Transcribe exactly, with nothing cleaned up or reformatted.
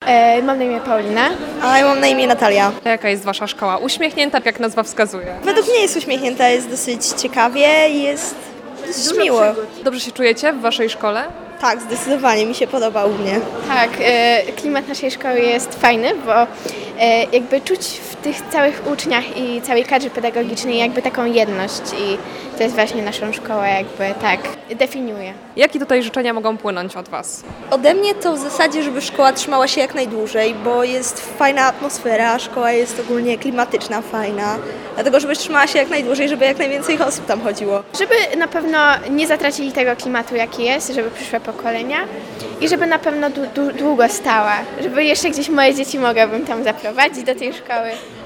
E, mam na imię Paulina. A ja mam na imię Natalia. A jaka jest wasza szkoła? Uśmiechnięta, jak nazwa wskazuje. Według mnie jest uśmiechnięta, jest dosyć ciekawie i jest dosyć miło. Dobrze się czujecie w waszej szkole? Tak, zdecydowanie mi się podoba u mnie. Tak, e, klimat naszej szkoły jest fajny, bo e, jakby czuć w tych całych uczniach i całej kadrze pedagogicznej jakby taką jedność i to jest właśnie naszą szkołę jakby tak definiuje. Jakie tutaj życzenia mogą płynąć od was? Ode mnie to w zasadzie, żeby szkoła trzymała się jak najdłużej, bo jest fajna atmosfera, szkoła jest ogólnie klimatyczna, fajna. Dlatego, żeby trzymała się jak najdłużej, żeby jak najwięcej osób tam chodziło. Żeby na pewno nie zatracili tego klimatu, jaki jest, żeby przyszłe pokolenia i żeby na pewno dłu- dłu- długo stała, żeby jeszcze gdzieś moje dzieci mogłabym tam zaprowadzić do tej szkoły.